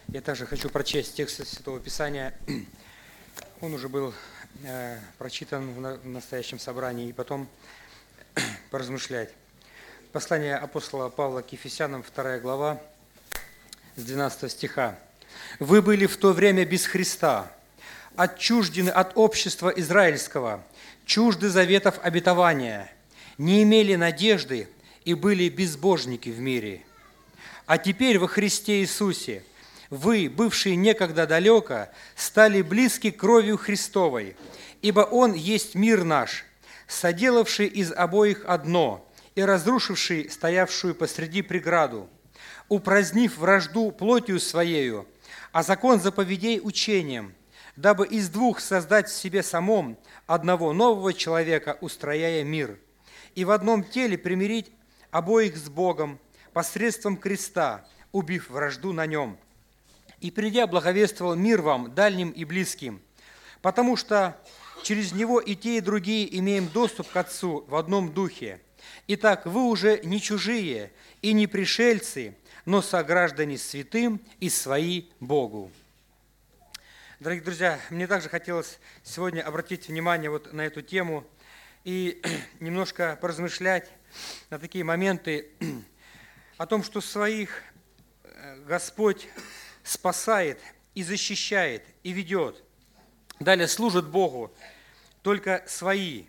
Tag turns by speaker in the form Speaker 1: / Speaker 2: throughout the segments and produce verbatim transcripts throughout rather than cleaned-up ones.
Speaker 1: Я также хочу прочесть текст Святого Писания. Он уже был э, прочитан в, на, в настоящем собрании, и потом поразмышлять. Послание апостола Павла к Ефесянам, вторая глава, с двенадцатого стиха. «Вы были в то время без Христа, отчуждены от общества израильского, чужды заветов обетования, не имели надежды и были безбожники в мире. А теперь во Христе Иисусе вы, бывшие некогда далеко, стали близки кровью Христовой, ибо Он есть мир наш, соделавший из обоих одно и разрушивший стоявшую посреди преграду, упразднив вражду плотью Своею, а закон заповедей учением, дабы из двух создать в себе самом одного нового человека, устрояя мир, и в одном теле примирить обоих с Богом посредством креста, убив вражду на нем. И придя, благовествовал мир вам, дальним и близким, потому что через него и те, и другие имеем доступ к Отцу в одном духе. Итак, вы уже не чужие и не пришельцы, но сограждане святым и свои Богу». Дорогие друзья, мне также хотелось сегодня обратить внимание вот на эту тему и немножко поразмышлять на такие моменты о том, что своих Господь спасает и защищает, и ведет. Далее служат Богу только свои.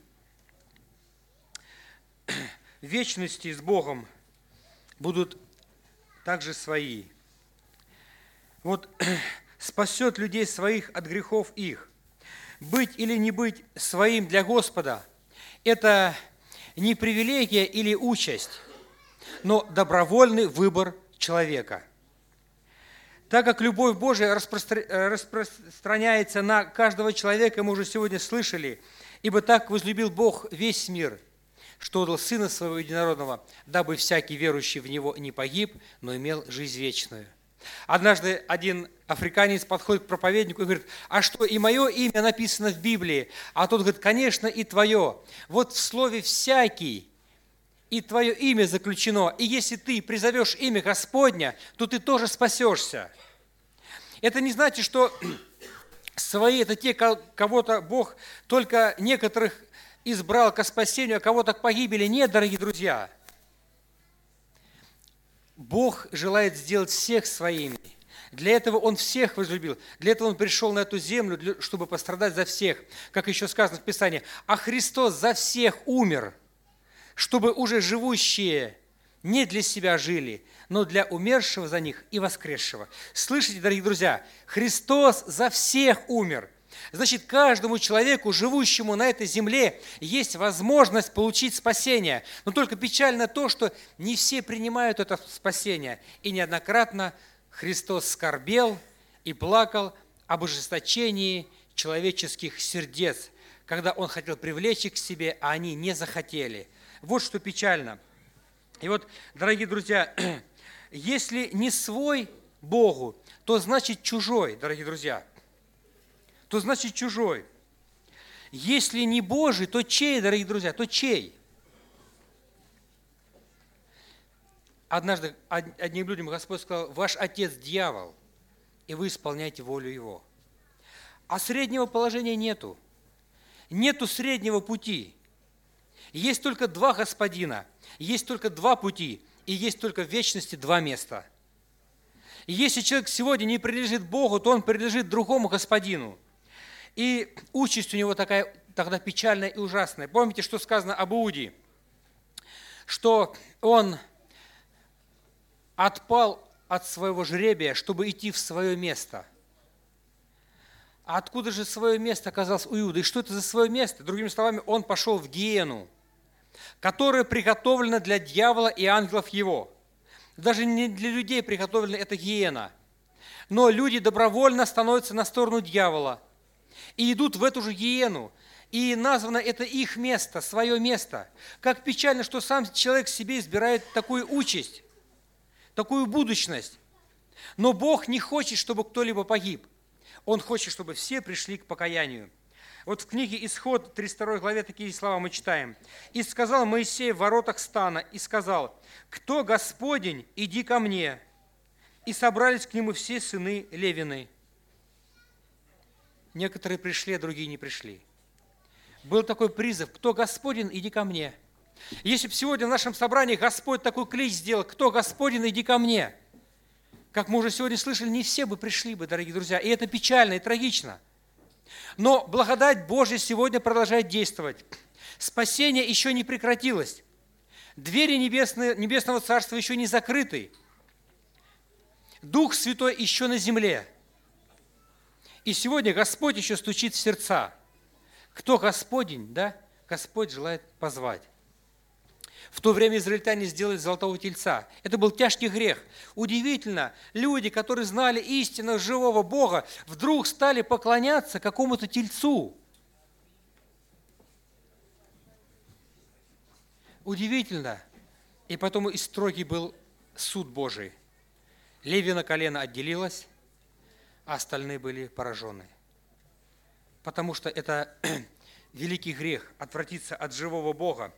Speaker 1: В вечности с Богом будут также свои. Вот спасет людей своих от грехов их. Быть или не быть своим для Господа – это не привилегия или участь, но добровольный выбор человека. Так как любовь Божия распростр... распространяется на каждого человека, мы уже сегодня слышали, ибо так возлюбил Бог весь мир, что отдал Сына Своего Единородного, дабы всякий верующий в Него не погиб, но имел жизнь вечную. Однажды один африканец подходит к проповеднику и говорит: «А что, и мое имя написано в Библии?» А тот говорит: «Конечно, и твое. Вот в слове «всякий» и твое имя заключено, и если ты призовешь имя Господня, то ты тоже спасешься». Это не значит, что свои – это те, кого-то Бог только некоторых избрал ко спасению, а кого-то к погибели. Нет, дорогие друзья. Бог желает сделать всех своими. Для этого Он всех возлюбил. Для этого Он пришел на эту землю, чтобы пострадать за всех. Как еще сказано в Писании: «А Христос за всех умер, чтобы уже живущие не для себя жили, но для умершего за них и воскресшего». Слышите, дорогие друзья, Христос за всех умер. Значит, каждому человеку, живущему на этой земле, есть возможность получить спасение. Но только печально то, что не все принимают это спасение. И неоднократно Христос скорбел и плакал об ожесточении человеческих сердец, когда Он хотел привлечь их к себе, а они не захотели. Вот что печально. И вот, дорогие друзья, если не свой Богу, то значит чужой, дорогие друзья. То значит чужой. Если не Божий, то чей, дорогие друзья, то чей? Однажды одним людям Господь сказал: «Ваш отец дьявол, и вы исполняете волю его». А среднего положения нету. Нету среднего пути. Есть только два господина, есть только два пути, и есть только в вечности два места. И если человек сегодня не принадлежит Богу, то он принадлежит другому господину. И участь у него такая тогда печальная и ужасная. Помните, что сказано об Иуде? Что он отпал от своего жребия, чтобы идти в свое место. А откуда же свое место оказалось у Иуды? И что это за свое место? Другими словами, он пошел в гиену, которая приготовлена для дьявола и ангелов его. Даже не для людей приготовлена эта гиена. Но люди добровольно становятся на сторону дьявола и идут в эту же гиену. И названо это их место, свое место. Как печально, что сам человек себе избирает такую участь, такую будущность. Но Бог не хочет, чтобы кто-либо погиб. Он хочет, чтобы все пришли к покаянию. Вот в книге Исход, тридцать второй главе, такие слова мы читаем. «И сказал Моисей в воротах стана, и сказал: кто Господень, иди ко мне. И собрались к нему все сыны Левины. Некоторые пришли, а другие не пришли. Был такой призыв: кто Господен, иди ко мне. Если бы сегодня в нашем собрании Господь такой клич сделал: кто Господен, иди ко мне. Как мы уже сегодня слышали, не все бы пришли бы, дорогие друзья. И это печально и трагично. Но благодать Божья сегодня продолжает действовать. Спасение еще не прекратилось. Двери небесные, Небесного Царства еще не закрыты. Дух Святой еще на земле. И сегодня Господь еще стучит в сердца. Кто Господень, да? Господь желает позвать. В то время израильтяне сделали золотого тельца. Это был тяжкий грех. Удивительно, люди, которые знали истинно живого Бога, вдруг стали поклоняться какому-то тельцу. Удивительно. И потом и строгий был суд Божий. Левина колено отделилось, а остальные были поражены. Потому что это великий грех – отвратиться от живого Бога.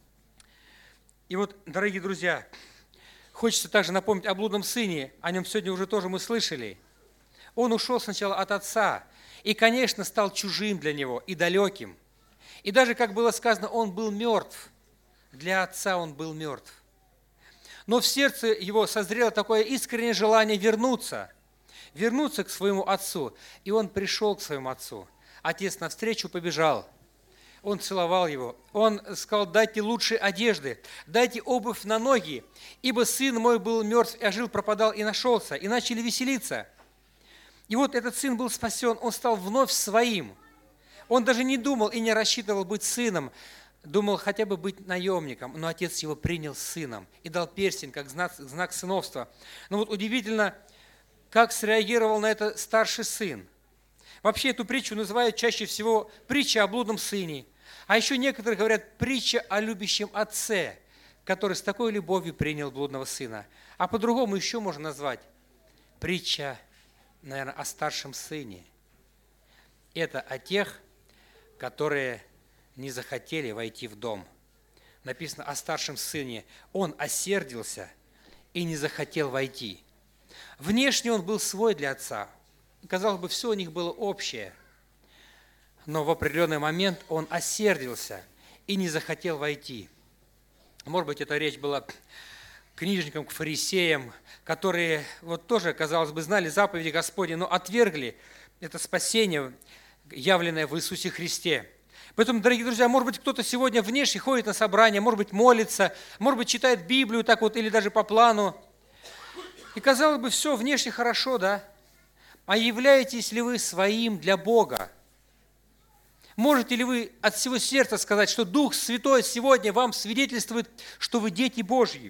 Speaker 1: И вот, дорогие друзья, хочется также напомнить о блудном сыне, о нем сегодня уже тоже мы слышали. Он ушел сначала от отца и, конечно, стал чужим для него и далеким. И даже, как было сказано, он был мертв. Для отца он был мертв. Но в сердце его созрело такое искреннее желание вернуться, вернуться к своему отцу. И он пришел к своему отцу. Отец навстречу побежал. Он целовал его. Он сказал: дайте лучшие одежды, дайте обувь на ноги, ибо сын мой был мертв, и ожил, пропадал и нашелся. И начали веселиться. И вот этот сын был спасен, он стал вновь своим. Он даже не думал и не рассчитывал быть сыном, думал хотя бы быть наемником, но отец его принял сыном и дал перстень как знак, знак сыновства. Но вот удивительно, как среагировал на это старший сын. Вообще эту притчу называют чаще всего притча о блудном сыне. А еще некоторые говорят притча о любящем отце, который с такой любовью принял блудного сына. А по-другому еще можно назвать притча, наверное, о старшем сыне. Это о тех, которые не захотели войти в дом. Написано о старшем сыне. Он осердился и не захотел войти. Внешне он был свой для отца. Казалось бы, все у них было общее. Но в определенный момент он осердился и не захотел войти. Может быть, эта речь была к книжникам, к фарисеям, которые вот тоже, казалось бы, знали заповеди Господни, но отвергли это спасение, явленное в Иисусе Христе. Поэтому, дорогие друзья, может быть, кто-то сегодня внешне ходит на собрание, может быть, молится, может быть, читает Библию так вот или даже по плану. И, казалось бы, все внешне хорошо, да? А являетесь ли вы своим для Бога? Можете ли вы от всего сердца сказать, что Дух Святой сегодня вам свидетельствует, что вы дети Божьи?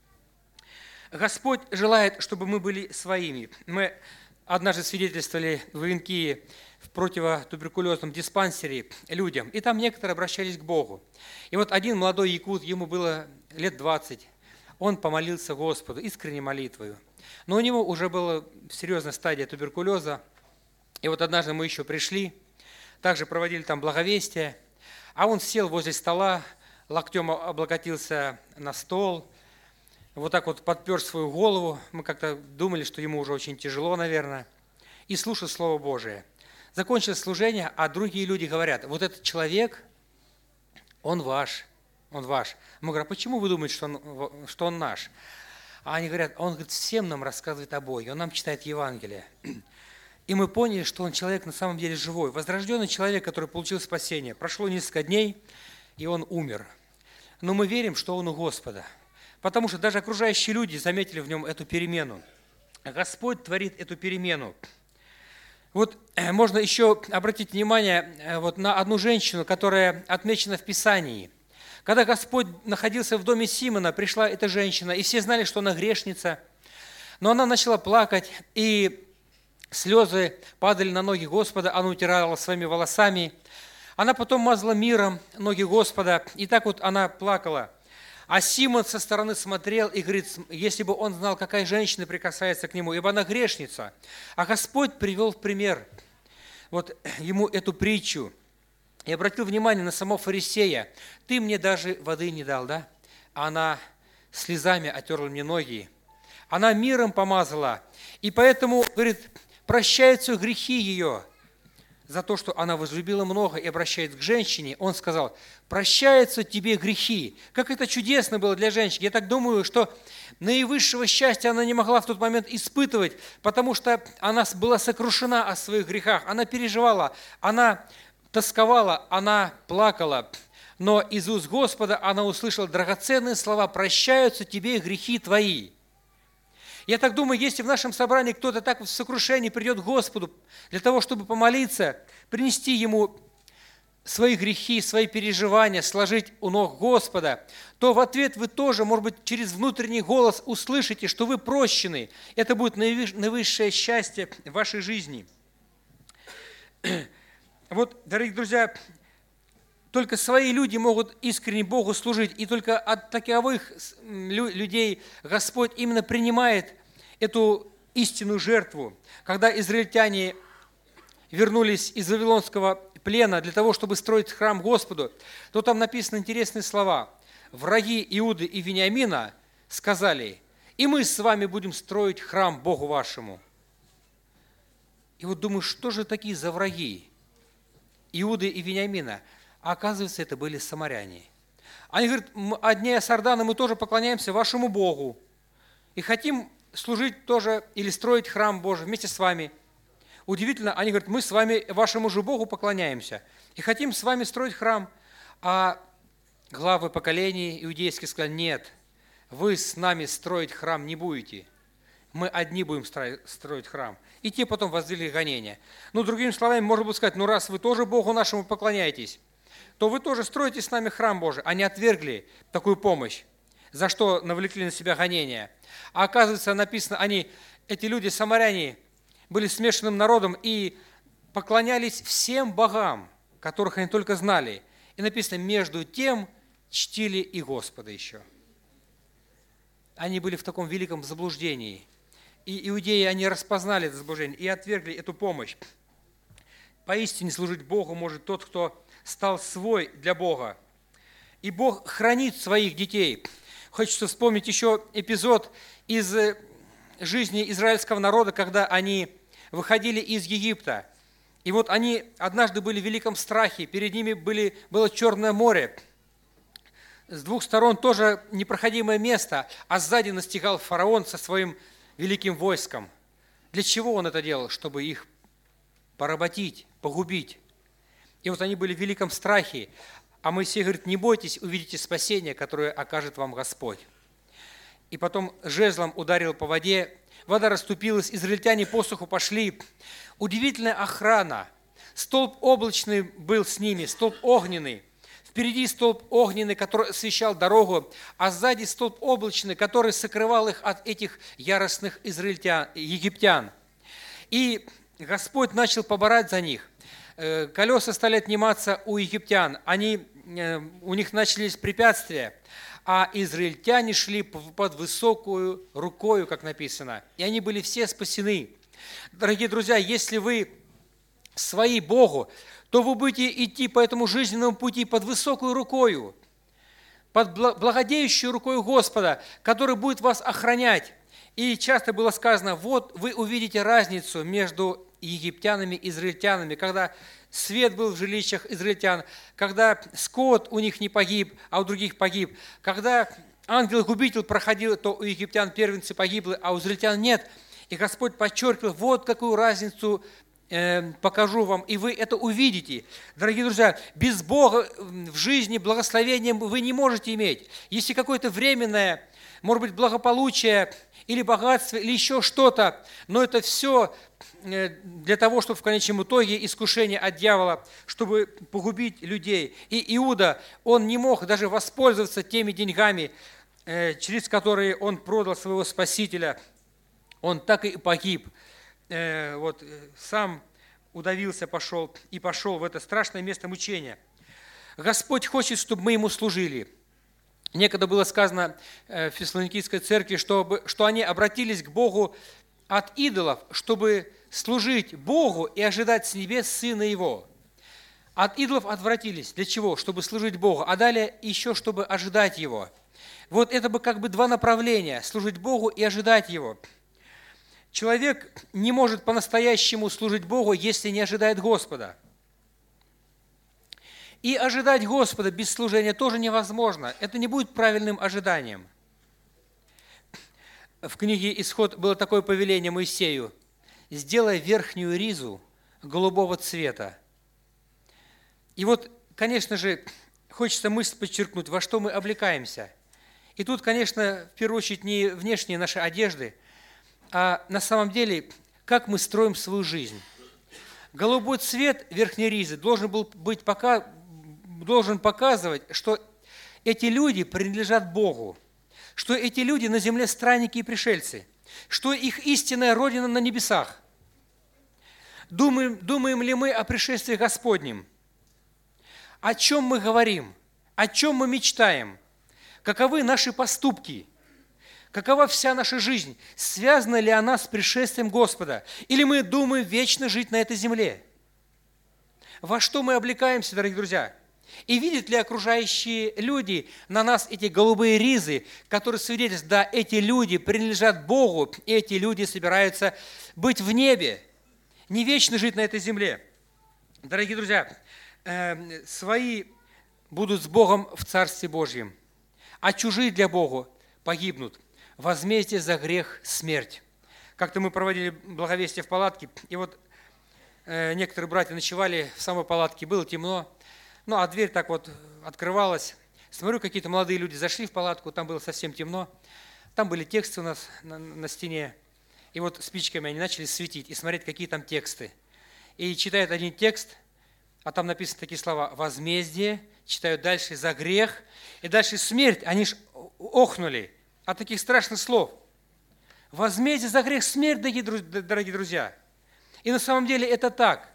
Speaker 1: Господь желает, чтобы мы были своими. Мы однажды свидетельствовали в Венкии в противотуберкулезном диспансере людям, и там некоторые обращались к Богу. И вот один молодой якут, ему было лет двадцать, он помолился Господу искренней молитвою. Но у него уже была серьезная стадия туберкулеза. И вот однажды мы еще пришли, также проводили там благовестие, а он сел возле стола, локтем облокотился на стол, вот так вот подпер свою голову. Мы как-то думали, что ему уже очень тяжело, наверное, и слушал Слово Божие. Закончилось служение, а другие люди говорят: вот этот человек, он ваш, он ваш. Мы говорим: а почему вы думаете, что он, что он наш? А они говорят: он говорит, всем нам рассказывает о Боге, он нам читает Евангелие. И мы поняли, что он человек на самом деле живой, возрожденный человек, который получил спасение. Прошло несколько дней, и он умер. Но мы верим, что он у Господа, потому что даже окружающие люди заметили в нем эту перемену. Господь творит эту перемену. Вот можно еще обратить внимание вот на одну женщину, которая отмечена в Писании. Когда Господь находился в доме Симона, пришла эта женщина, и все знали, что она грешница, но она начала плакать, и слезы падали на ноги Господа, она утирала своими волосами. Она потом мазала миром ноги Господа, и так вот она плакала. А Симон со стороны смотрел и говорит: если бы он знал, какая женщина прикасается к нему, ибо она грешница. А Господь привел в пример вот ему эту притчу. И обратил внимание на самого фарисея: ты мне даже воды не дал, да? А она слезами отерла мне ноги. она миром помазала. И поэтому, говорит, прощаются грехи ее за то, что она возлюбила много и обращается к женщине. Он сказал, прощаются тебе грехи. Как это чудесно было для женщин. Я так думаю, что наивысшего счастья она не могла в тот момент испытывать, потому что она была сокрушена о своих грехах. Она переживала, она тосковала, она плакала. Но из уст Господа она услышала драгоценные слова «Прощаются тебе грехи твои». Я так думаю, если в нашем собрании кто-то так в сокрушении придет к Господу для того, чтобы помолиться, принести Ему свои грехи, свои переживания, сложить у ног Господа, то в ответ вы тоже, может быть, через внутренний голос услышите, что вы прощены. Это будет наивысшее счастье в вашей жизни. Вот, дорогие друзья, только свои люди могут искренне Богу служить, и только от таковых людей Господь именно принимает эту истинную жертву. Когда израильтяне вернулись из Вавилонского плена для того, чтобы строить храм Господу, то там написаны интересные слова. «Враги Иуды и Вениамина сказали, и мы с вами будем строить храм Богу вашему». И вот думаю, что же такие за враги Иуды и Вениамина? А оказывается, это были самаряне. Они говорят, одни сарданы, мы тоже поклоняемся вашему Богу и хотим служить тоже или строить храм Божий вместе с вами. Удивительно, они говорят, мы с вами вашему же Богу поклоняемся и хотим с вами строить храм. А главы поколений иудейских сказали, нет, вы с нами строить храм не будете. Мы одни будем строить храм. И те потом возвели гонения. Ну, другими словами, можно было сказать, ну, раз вы тоже Богу нашему поклоняетесь, то вы тоже строите с нами храм Божий. Они отвергли такую помощь, за что навлекли на себя гонения. А оказывается, написано, они, эти люди, самаряне, были смешанным народом и поклонялись всем богам, которых они только знали. И написано, между тем чтили и Господа еще. Они были в таком великом заблуждении. И иудеи, они распознали это заблуждение и отвергли эту помощь. Поистине служить Богу может тот, кто стал свой для Бога. И Бог хранит своих детей. Хочется вспомнить еще эпизод из жизни израильского народа, когда они выходили из Египта. И вот они однажды были в великом страхе, перед ними были, было Черное море. С двух сторон тоже непроходимое место, а сзади настигал фараон со своим великим войском. Для чего он это делал? Чтобы их поработить, погубить. И вот они были в великом страхе. А Моисей говорит, не бойтесь, увидите спасение, которое окажет вам Господь. И потом жезлом ударил по воде, вода расступилась, израильтяне по суху пошли. Удивительная охрана. Столб облачный был с ними, столб огненный. Впереди столб огненный, который освещал дорогу, а сзади столб облачный, который сокрывал их от этих яростных израильтян, египтян. И Господь начал поборать за них. Колеса стали отниматься у египтян, они, у них начались препятствия, а израильтяне шли под высокую рукою, как написано, и они были все спасены. Дорогие друзья, если вы свои Богу, то вы будете идти по этому жизненному пути под высокую рукою, под благодеющую рукою Господа, который будет вас охранять. И часто было сказано, вот вы увидите разницу между египтянами и израильтянами, когда свет был в жилищах израильтян, когда скот у них не погиб, а у других погиб, когда ангел-губитель проходил, то у египтян первенцы погибли, а у израильтян нет. И Господь подчеркивал, вот какую разницу э, покажу вам, и вы это увидите. Дорогие друзья, без Бога в жизни благословения вы не можете иметь. Если какое-то временное, может быть, благополучие или богатство, или еще что-то, но это все для того, чтобы в конечном итоге искушение от дьявола, чтобы погубить людей. И Иуда, он не мог даже воспользоваться теми деньгами, через которые он продал своего Спасителя. Он так и погиб. Вот, сам удавился, пошел и пошел в это страшное место мучения. Господь хочет, чтобы мы Ему служили. Некогда было сказано в Фессалоникийской церкви, чтобы, что они обратились к Богу от идолов, чтобы служить Богу и ожидать с небес Сына Его. От идолов отвратились. Для чего? Чтобы служить Богу. А далее еще, чтобы ожидать Его. Вот это бы как бы два направления – служить Богу и ожидать Его. Человек не может по-настоящему служить Богу, если не ожидает Господа. И ожидать Господа без служения тоже невозможно. Это не будет правильным ожиданием. В книге «Исход» было такое повеление Моисею: «Сделай верхнюю ризу голубого цвета». И вот, конечно же, хочется мысль подчеркнуть, во что мы облекаемся. И тут, конечно, в первую очередь не внешние наши одежды, а на самом деле, как мы строим свою жизнь. Голубой цвет верхней ризы должен был быть пока, должен показывать, что эти люди принадлежат Богу, что эти люди на земле странники и пришельцы, что их истинная родина на небесах. Думаем, думаем ли мы о пришествии Господнем? О чем мы говорим? О чем мы мечтаем? Каковы наши поступки? Какова вся наша жизнь? Связана ли она с пришествием Господа? Или мы думаем вечно жить на этой земле? Во что мы облекаемся, дорогие друзья? И видят ли окружающие люди на нас эти голубые ризы, которые свидетельствуют, да, эти люди принадлежат Богу, и эти люди собираются быть в небе, не вечно жить на этой земле. Дорогие друзья, э, свои будут с Богом в Царстве Божьем, а чужие для Бога погибнут. Возмездие за грех – смерть. Как-то мы проводили благовестие в палатке, и вот э, некоторые братья ночевали в самой палатке, было темно, ну а дверь так вот открывалась. Смотрю, какие-то молодые люди зашли в палатку, там было совсем темно, там были тексты у нас на, на стене, и вот спичками они начали светить и смотреть, какие там тексты. И читают один текст, а там написаны такие слова: возмездие, читают дальше за грех, и дальше смерть. Они ж охнули от таких страшных слов. Возмездие за грех – смерть, дорогие друзья. И на самом деле это так.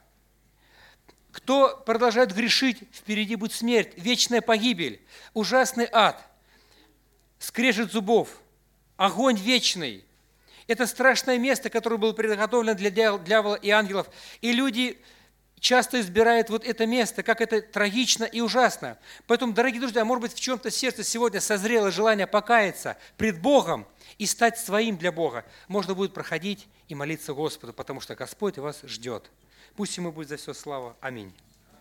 Speaker 1: Кто продолжает грешить, впереди будет смерть, вечная погибель, ужасный ад, скрежет зубов, огонь вечный. Это страшное место, которое было приготовлено для дьявола и ангелов. И люди часто избирают вот это место, как это трагично и ужасно. Поэтому, дорогие друзья, может быть, в чем-то сердце сегодня созрело желание покаяться пред Богом и стать своим для Бога. Можно будет проходить и молиться Господу, потому что Господь вас ждет. Пусть Ему будет за все слава. Аминь.